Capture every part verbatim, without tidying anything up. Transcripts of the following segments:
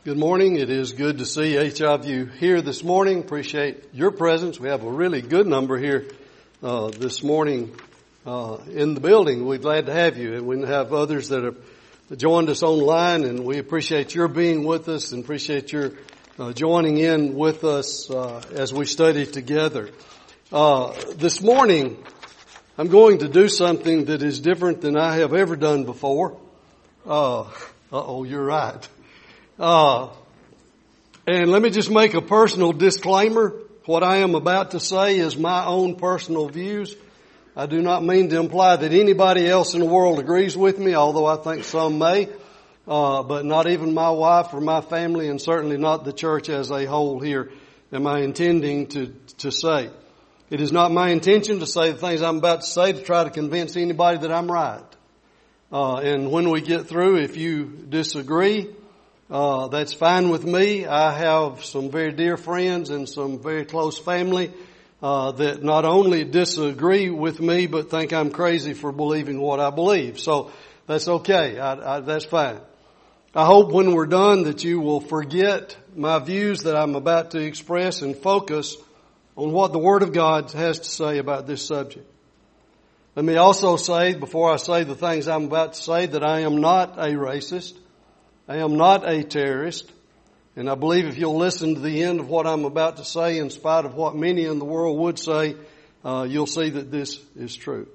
Good morning. It is good to see each of you here this morning. Appreciate your presence. We have a really good number here uh, this morning uh, in the building. We're glad to have you. And we have others that have joined us online, and we appreciate your being with us and appreciate your uh, joining in with us uh, as we study together. Uh, this morning, I'm going to do something that is different than I have ever done before. Uh, uh-oh, you're right. Uh, and let me just make a personal disclaimer. What I am about to say is my own personal views. I do not mean to imply that anybody else in the world agrees with me, although I think some may, uh, but not even my wife or my family, and certainly not the church as a whole here am I intending to, to say. It is not my intention to say the things I'm about to say to try to convince anybody that I'm right. Uh, and when we get through, if you disagree, Uh, that's fine with me. I have some very dear friends and some very close family uh, that not only disagree with me, but think I'm crazy for believing what I believe. So that's okay. I, I, that's fine. I hope when we're done that you will forget my views that I'm about to express and focus on what the Word of God has to say about this subject. Let me also say, before I say the things I'm about to say, that I am not a racist. I am not a terrorist, and I believe if you'll listen to the end of what I'm about to say, in spite of what many in the world would say, uh, you'll see that this is true.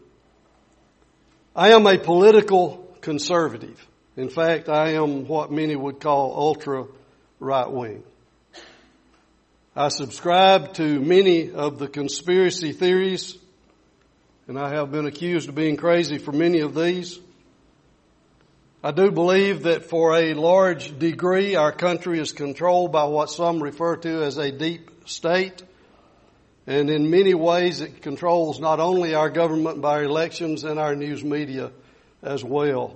I am a political conservative. In fact, I am what many would call ultra right-wing. I subscribe to many of the conspiracy theories, and I have been accused of being crazy for many of these. I do believe that for a large degree our country is controlled by what some refer to as a deep state. And in many ways it controls not only our government but our elections and our news media as well.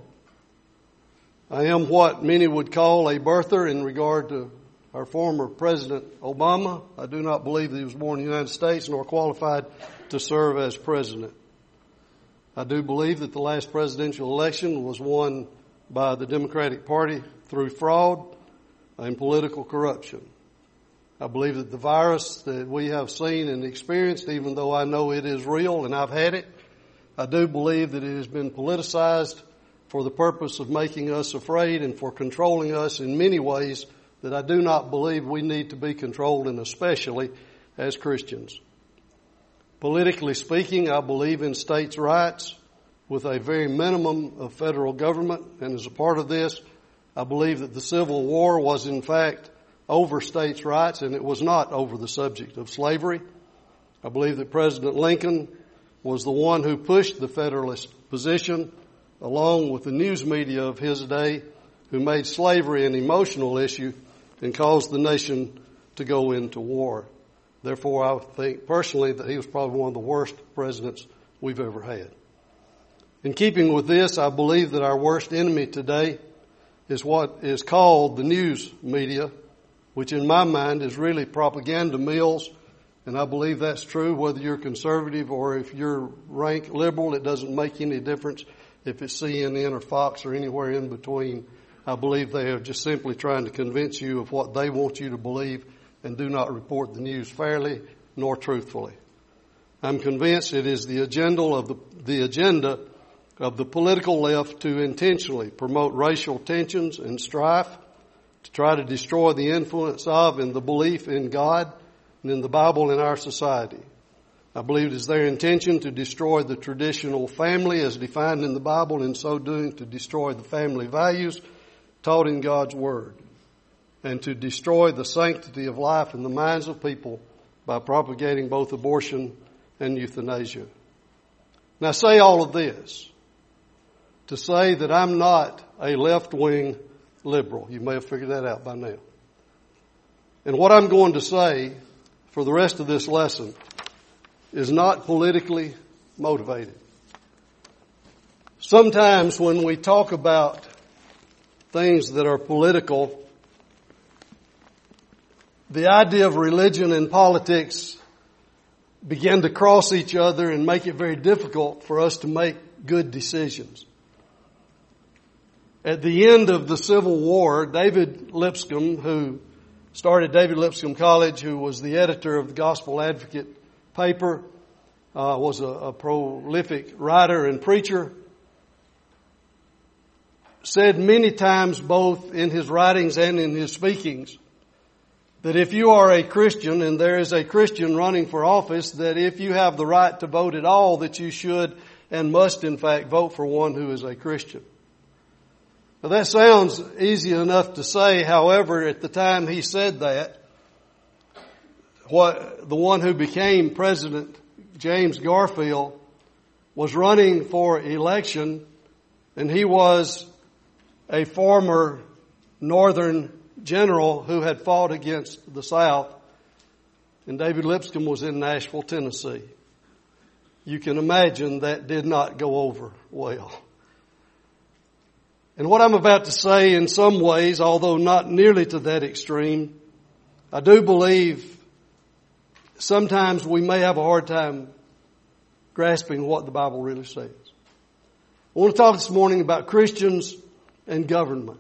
I am what many would call a birther in regard to our former President Obama. I do not believe that he was born in the United States nor qualified to serve as president. I do believe that the last presidential election was won by the Democratic Party through fraud and political corruption. I believe that the virus that we have seen and experienced, even though I know it is real and I've had it, I do believe that it has been politicized for the purpose of making us afraid and for controlling us in many ways that I do not believe we need to be controlled in, especially as Christians. Politically speaking, I believe in states' rights with a very minimum of federal government. And as a part of this, I believe that the Civil War was in fact over states' rights and it was not over the subject of slavery. I believe that President Lincoln was the one who pushed the Federalist position along with the news media of his day, who made slavery an emotional issue and caused the nation to go into war. Therefore, I think personally that he was probably one of the worst presidents we've ever had. In keeping with this, I believe that our worst enemy today is what is called the news media, which in my mind is really propaganda mills. And I believe that's true whether you're conservative or if you're rank liberal. It doesn't make any difference if it's C N N or Fox or anywhere in between. I believe they are just simply trying to convince you of what they want you to believe and do not report the news fairly nor truthfully. I'm convinced it is the agenda of the, the agenda of the political left to intentionally promote racial tensions and strife, to try to destroy the influence of and the belief in God and in the Bible in our society. I believe it is their intention to destroy the traditional family as defined in the Bible, and in so doing to destroy the family values taught in God's Word, and to destroy the sanctity of life in the minds of people by propagating both abortion and euthanasia. Now, I say all of this to say that I'm not a left-wing liberal. You may have figured that out by now. And what I'm going to say for the rest of this lesson is not politically motivated. Sometimes when we talk about things that are political, the idea of religion and politics begin to cross each other and make it very difficult for us to make good decisions. At the end of the Civil War, David Lipscomb, who started David Lipscomb College, who was the editor of the Gospel Advocate paper, uh, was a, a prolific writer and preacher, said many times both in his writings and in his speakings that if you are a Christian and there is a Christian running for office, that if you have the right to vote at all, that you should and must in fact vote for one who is a Christian. Now that sounds easy enough to say. However, at the time he said that, what the one who became President, James Garfield, was running for election, and he was a former Northern general who had fought against the South, and David Lipscomb was in Nashville, Tennessee. You can imagine that did not go over well. And what I'm about to say, in some ways, although not nearly to that extreme, I do believe sometimes we may have a hard time grasping what the Bible really says. I want to talk this morning about Christians and government.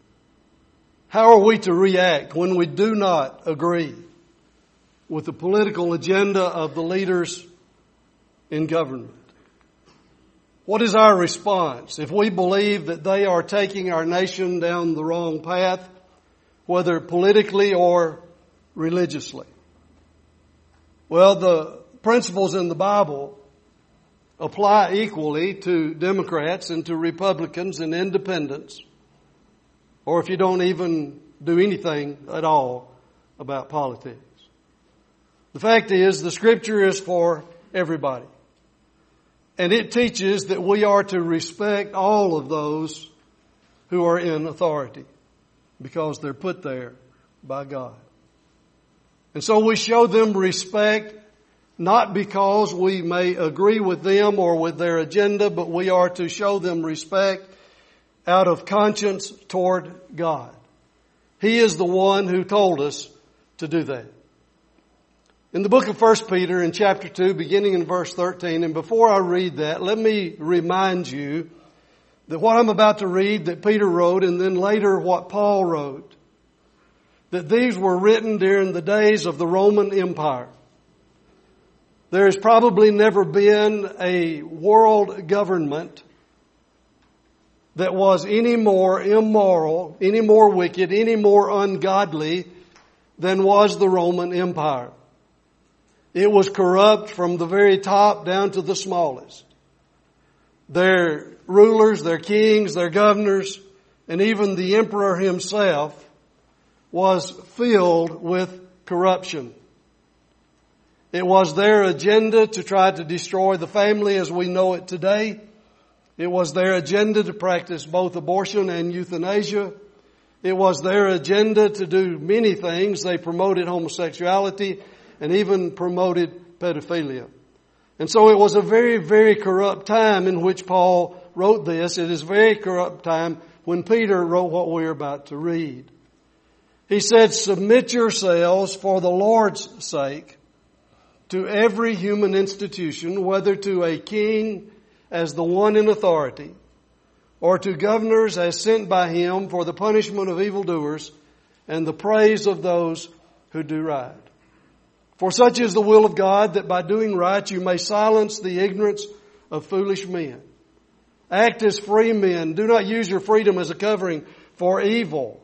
How are we to react when we do not agree with the political agenda of the leaders in government? What is our response if we believe that they are taking our nation down the wrong path, whether politically or religiously? Well, the principles in the Bible apply equally to Democrats and to Republicans and independents, or if you don't even do anything at all about politics. The fact is, the Scripture is for everybody. And it teaches that we are to respect all of those who are in authority because they're put there by God. And so we show them respect not because we may agree with them or with their agenda, but we are to show them respect out of conscience toward God. He is the one who told us to do that. In the book of First Peter in chapter two, beginning in verse thirteen, and before I read that, let me remind you that what I'm about to read that Peter wrote, and then later what Paul wrote, that these were written during the days of the Roman Empire. There has probably never been a world government that was any more immoral, any more wicked, any more ungodly than was the Roman Empire. It was corrupt from the very top down to the smallest. Their rulers, their kings, their governors, and even the emperor himself was filled with corruption. It was their agenda to try to destroy the family as we know it today. It was their agenda to practice both abortion and euthanasia. It was their agenda to do many things. They promoted homosexuality and even promoted pedophilia. And so it was a very, very corrupt time in which Paul wrote this. It is a very corrupt time when Peter wrote what we're about to read. He said, "Submit yourselves for the Lord's sake to every human institution, whether to a king as the one in authority, or to governors as sent by him for the punishment of evildoers and the praise of those who do right. For such is the will of God, that by doing right you may silence the ignorance of foolish men. Act as free men. Do not use your freedom as a covering for evil,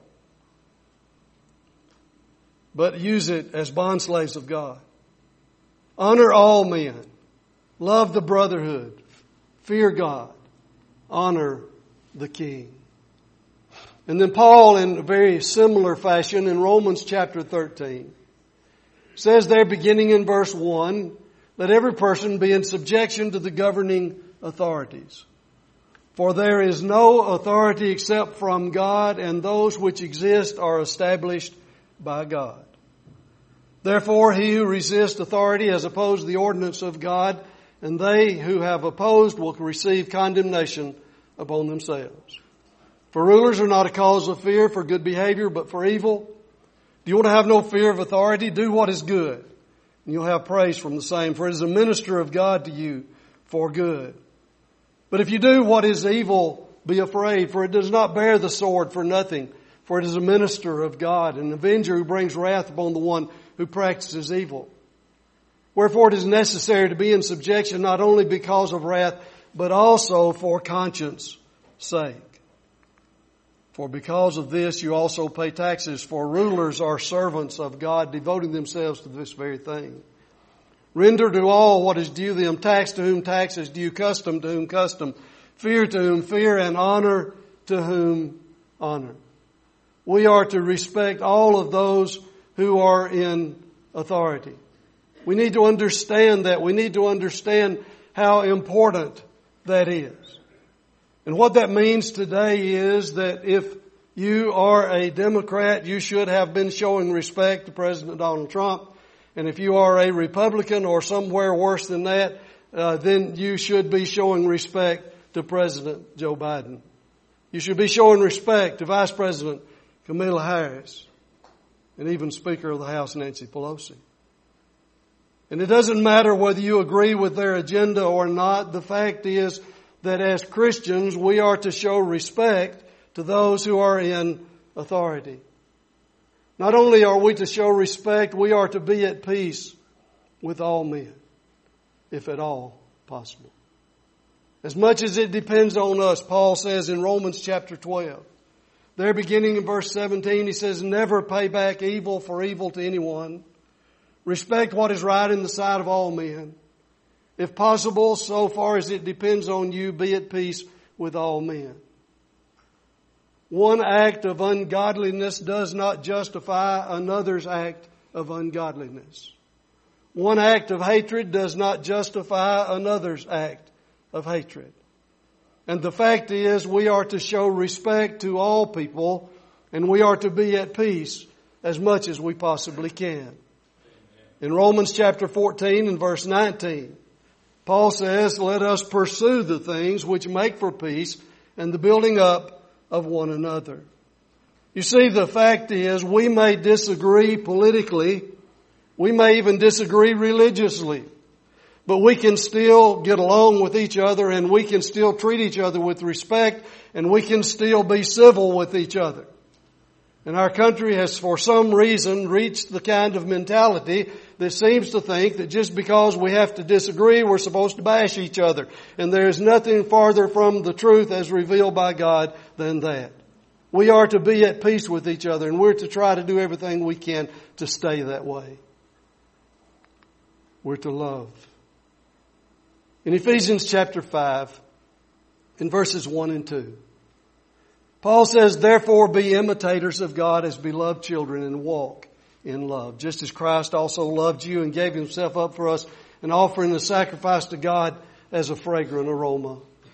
but use it as bondslaves of God. Honor all men. Love the brotherhood. Fear God. Honor the king." And then Paul, in a very similar fashion, in Romans chapter thirteen, says there, beginning in verse one, "Let every person be in subjection to the governing authorities. For there is no authority except from God, and those which exist are established by God. Therefore, he who resists authority has opposed the ordinance of God, and they who have opposed will receive condemnation upon themselves. For rulers are not a cause of fear for good behavior, but for evil. Do you want to have no fear of authority? Do what is good, and you'll have praise from the same. For it is a minister of God to you for good. But if you do what is evil be afraid, for it does not bear the sword for nothing, for it is a minister of God, an avenger who brings wrath upon the one who practices evil. Wherefore it is necessary to be in subjection not only because of wrath, but also for conscience sake. For because of this you also pay taxes, for rulers are servants of God, devoting themselves to this very thing. Render to all what is due them, tax to whom tax is due, custom to whom custom, fear to whom fear, and honor to whom honor. We are to respect all of those who are in authority. We need to understand that. We need to understand how important that is. And what that means today is that if you are a Democrat, you should have been showing respect to President Donald Trump. And if you are a Republican or somewhere worse than that, uh, then you should be showing respect to President Joe Biden. You should be showing respect to Vice President Kamala Harris and even Speaker of the House Nancy Pelosi. And it doesn't matter whether you agree with their agenda or not. The fact is that as Christians, we are to show respect to those who are in authority. Not only are we to show respect, we are to be at peace with all men, if at all possible. As much as it depends on us, Paul says in Romans chapter twelve, there beginning in verse seventeen, he says, never pay back evil for evil to anyone. Respect what is right in the sight of all men. If possible, so far as it depends on you, be at peace with all men. One act of ungodliness does not justify another's act of ungodliness. One act of hatred does not justify another's act of hatred. And the fact is, we are to show respect to all people, and we are to be at peace as much as we possibly can. In Romans chapter fourteen and verse nineteen, Paul says, let us pursue the things which make for peace and the building up of one another. You see, the fact is, we may disagree politically, we may even disagree religiously, but we can still get along with each other, and we can still treat each other with respect, and we can still be civil with each other. And our country has, for some reason, reached the kind of mentality that seems to think that just because we have to disagree, we're supposed to bash each other. And there is nothing farther from the truth as revealed by God than that. We are to be at peace with each other, and we're to try to do everything we can to stay that way. We're to love. In Ephesians chapter five, in verses one and two, Paul says, therefore be imitators of God as beloved children and walk in love, just as Christ also loved you and gave himself up for us, an offering and sacrifice to God as a fragrant aroma.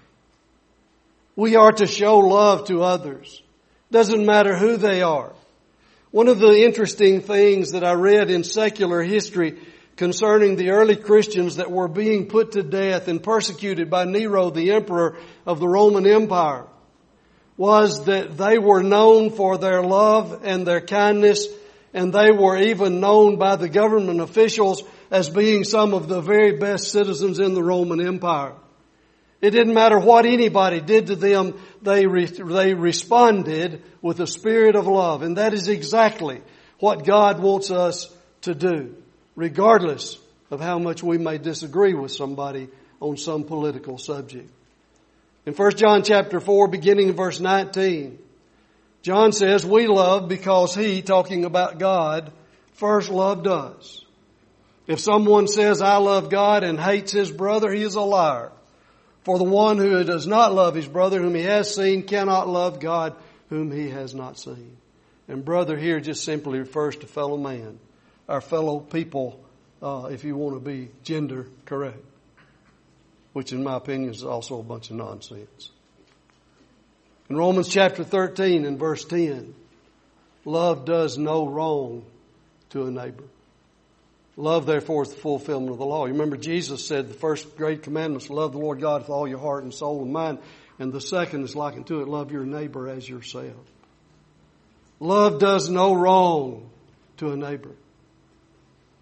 We are to show love to others. Doesn't matter who they are. One of the interesting things that I read in secular history concerning the early Christians that were being put to death and persecuted by Nero, the emperor of the Roman Empire, was that they were known for their love and their kindness, and they were even known by the government officials as being some of the very best citizens in the Roman Empire. It didn't matter what anybody did to them, they re- they responded with a spirit of love. And that is exactly what God wants us to do, regardless of how much we may disagree with somebody on some political subject. In First John chapter four, beginning in verse nineteen, John says, we love because He, talking about God, first loved us. If someone says, I love God and hates his brother, he is a liar. For the one who does not love his brother whom he has seen cannot love God whom he has not seen. And brother here just simply refers to fellow man, our fellow people, uh, if you want to be gender correct. Which in my opinion is also a bunch of nonsense. In Romans chapter thirteen and verse ten, love does no wrong to a neighbor. Love, therefore, is the fulfillment of the law. You remember Jesus said the first great commandment is love the Lord God with all your heart and soul and mind. And the second is like unto it, love your neighbor as yourself. Love does no wrong to a neighbor.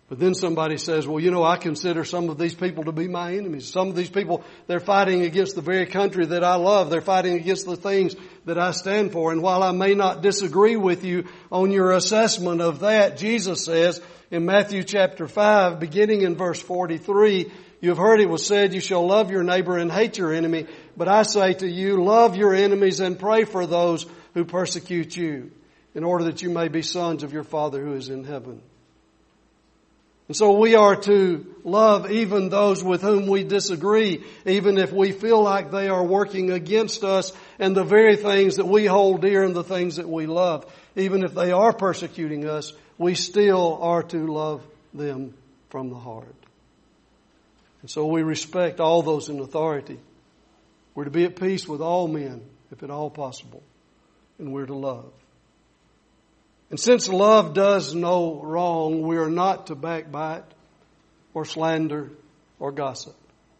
But then somebody says, well, you know, I consider some of these people to be my enemies. Some of these people, they're fighting against the very country that I love. They're fighting against the things that I stand for. And while I may not disagree with you on your assessment of that, Jesus says in Matthew chapter five, beginning in verse forty-three, you have heard it was said, you shall love your neighbor and hate your enemy. But I say to you, love your enemies and pray for those who persecute you, in order that you may be sons of your Father who is in heaven. And so we are to love even those with whom we disagree, even if we feel like they are working against us and the very things that we hold dear and the things that we love. Even if they are persecuting us, we still are to love them from the heart. And so we respect all those in authority. We're to be at peace with all men, if at all possible, and we're to love. And since love does no wrong, we are not to backbite or slander or gossip.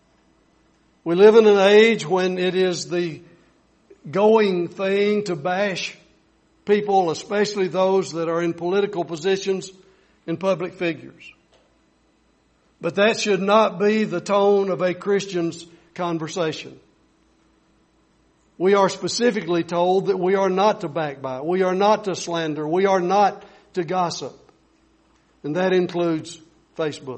We live in an age when it is the going thing to bash people, especially those that are in political positions and public figures. But that should not be the tone of a Christian's conversation. We are specifically told that we are not to backbite. We are not to slander. We are not to gossip. And that includes Facebook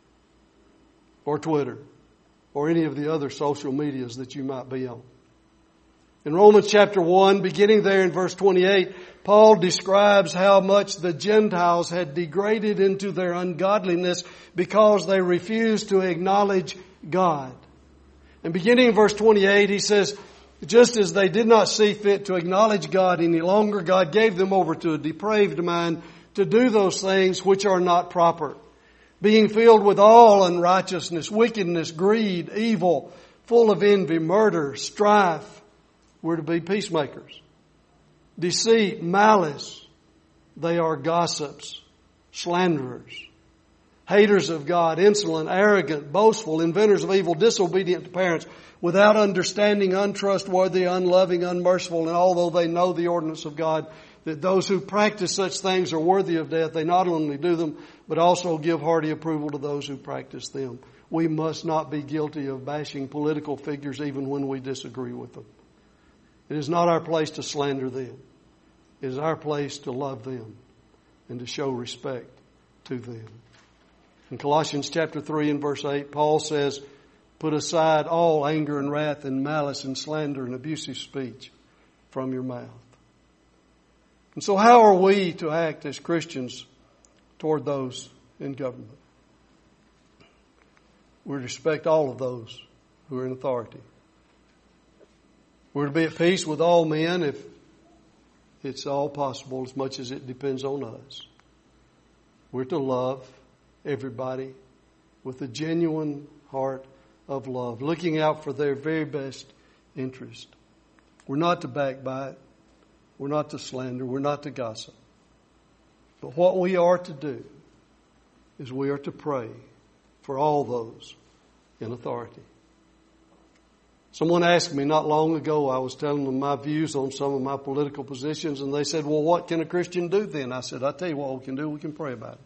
or Twitter or any of the other social medias that you might be on. In Romans chapter one, beginning there in verse twenty-eight, Paul describes how much the Gentiles had degraded into their ungodliness because they refused to acknowledge God. And beginning in verse twenty-eight, he says, just as they did not see fit to acknowledge God any longer, God gave them over to a depraved mind to do those things which are not proper, being filled with all unrighteousness, wickedness, greed, evil, full of envy, murder, strife. We're to be peacemakers. Deceit, malice. They are gossips, slanderers, haters of God, insolent, arrogant, boastful, inventors of evil, disobedient to parents, without understanding, untrustworthy, unloving, unmerciful. And although they know the ordinance of God, that those who practice such things are worthy of death, they not only do them, but also give hearty approval to those who practice them. We must not be guilty of bashing political figures even when we disagree with them. It is not our place to slander them. It is our place to love them and to show respect to them. In Colossians chapter three and verse eight, Paul says, put aside all anger and wrath and malice and slander and abusive speech from your mouth. And so how are we to act as Christians toward those in government? We respect all of those who are in authority. We're to be at peace with all men if it's all possible, as much as it depends on us. We're to love everybody with a genuine heart of love, looking out for their very best interest. We're not to backbite. We're not to slander. We're not to gossip. But what we are to do is we are to pray for all those in authority. Someone asked me not long ago, I was telling them my views on some of my political positions, and they said, well, what can a Christian do then? I said, I'll tell you what we can do. We can pray about it.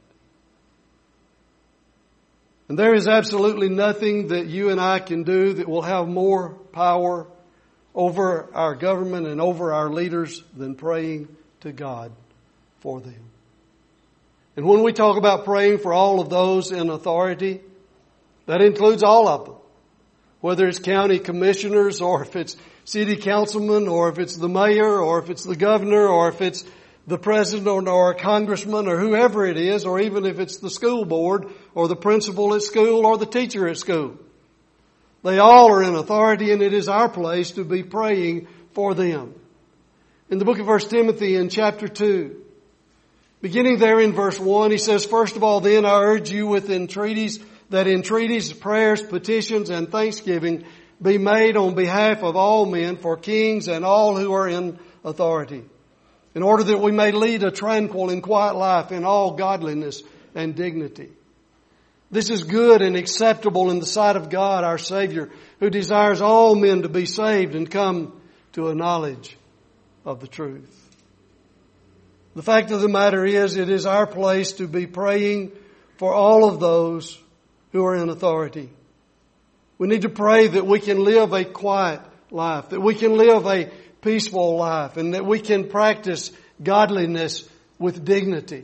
And there is absolutely nothing that you and I can do that will have more power over our government and over our leaders than praying to God for them. And when we talk about praying for all of those in authority, that includes all of them. Whether it's county commissioners or if it's city councilmen or if it's the mayor or if it's the governor or if it's the president or a congressman or whoever it is, or even if it's the school board or the principal at school or the teacher at school. They all are in authority, and it is our place to be praying for them. In the book of First Timothy in chapter two, beginning there in verse one, he says, first of all, then I urge you with entreaties that entreaties, prayers, petitions, and thanksgiving be made on behalf of all men, for kings and all who are in authority, in order that we may lead a tranquil and quiet life in all godliness and dignity. This is good and acceptable in the sight of God, our Savior, who desires all men to be saved and come to a knowledge of the truth. The fact of the matter is, it is our place to be praying for all of those who are in authority. We need to pray that we can live a quiet life, that we can live a peaceful life, and that we can practice godliness with dignity.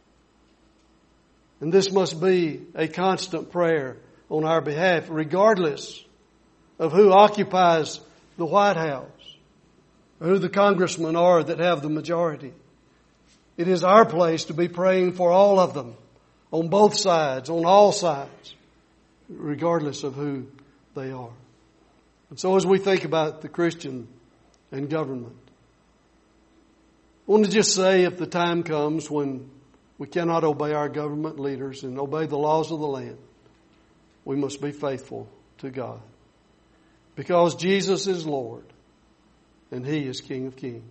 And this must be a constant prayer on our behalf, regardless of who occupies the White House, or who the congressmen are that have the majority. It is our place to be praying for all of them, on both sides, on all sides, regardless of who they are. And so as we think about the Christian and government, I want to just say, if the time comes when we cannot obey our government leaders and obey the laws of the land, we must be faithful to God. Because Jesus is Lord and He is King of Kings.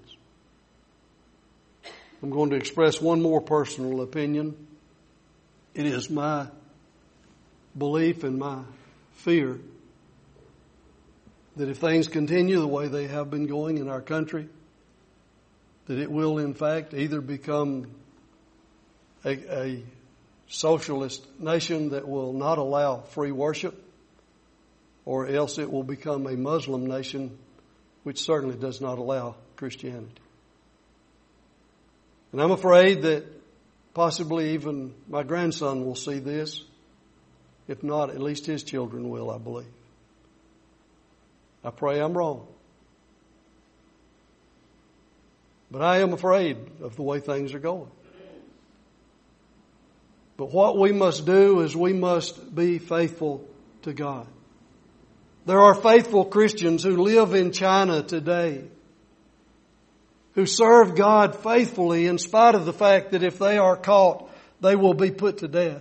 I'm going to express one more personal opinion. It is my belief and my fear that if things continue the way they have been going in our country, that it will in fact either become a, a socialist nation that will not allow free worship, or else it will become a Muslim nation which certainly does not allow Christianity. And I'm afraid that possibly even my grandson will see this. If not, at least his children will, I believe. I pray I'm wrong. But I am afraid of the way things are going. But what we must do is we must be faithful to God. There are faithful Christians who live in China today, who serve God faithfully in spite of the fact that if they are caught, they will be put to death.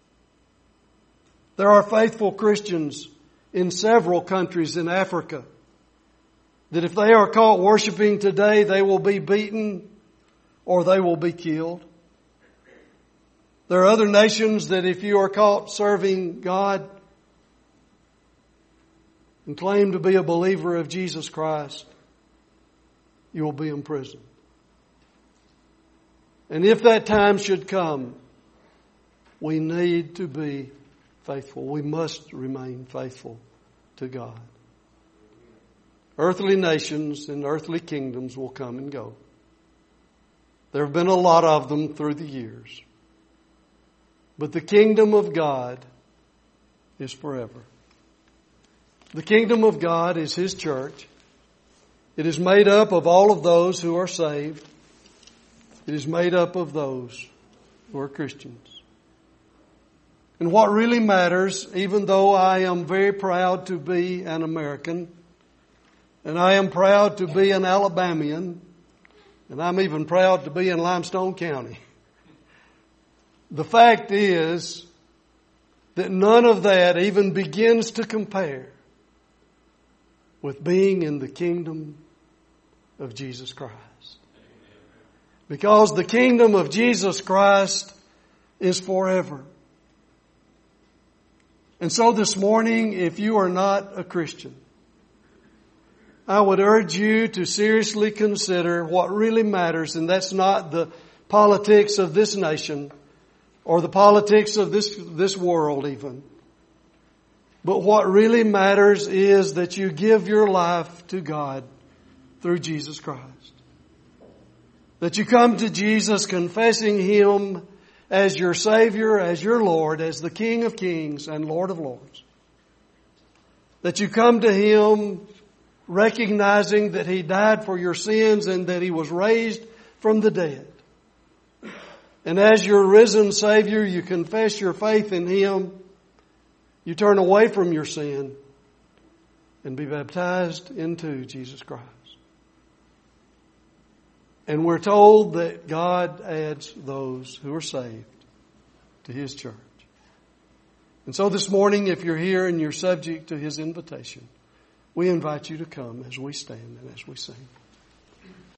There are faithful Christians in several countries in Africa that if they are caught worshiping today, they will be beaten or they will be killed. There are other nations that if you are caught serving God and claim to be a believer of Jesus Christ, you will be imprisoned. And if that time should come, we need to be faithful. We must remain faithful to God. Earthly nations and earthly kingdoms will come and go. There have been a lot of them through the years. But the kingdom of God is forever. The kingdom of God is His church. It is made up of all of those who are saved. It is made up of those who are Christians. And what really matters, even though I am very proud to be an American, and I am proud to be an Alabamian, and I'm even proud to be in Limestone County, the fact is that none of that even begins to compare with being in the kingdom of Jesus Christ. Because the kingdom of Jesus Christ is forever. And so this morning, if you are not a Christian, I would urge you to seriously consider what really matters, and that's not the politics of this nation or the politics of this, this world even. But what really matters is that you give your life to God through Jesus Christ. That you come to Jesus confessing Him as your Savior, as your Lord, as the King of Kings and Lord of Lords. That you come to Him recognizing that He died for your sins and that He was raised from the dead. And as your risen Savior, you confess your faith in Him. You turn away from your sin and be baptized into Jesus Christ. And we're told that God adds those who are saved to His church. And so this morning, if you're here and you're subject to His invitation, we invite you to come as we stand and as we sing.